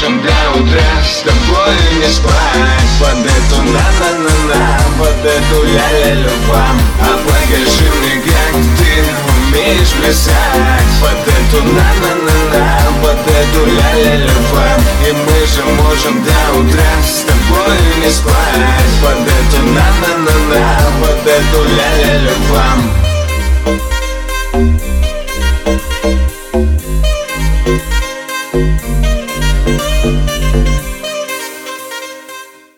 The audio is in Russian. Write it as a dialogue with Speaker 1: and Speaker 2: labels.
Speaker 1: можем до утра с тобой не спать. Под эту на-на-на-на, под эту ля-ля-ля-пам. А покажи мне, как ты умеешь плясать. Под эту на-на-на-на, под эту ля-ля-ля-пам. И мы же можем до утра с тобой не спать. Под эту на-на-на-на, под эту ля-ля-ля-пам.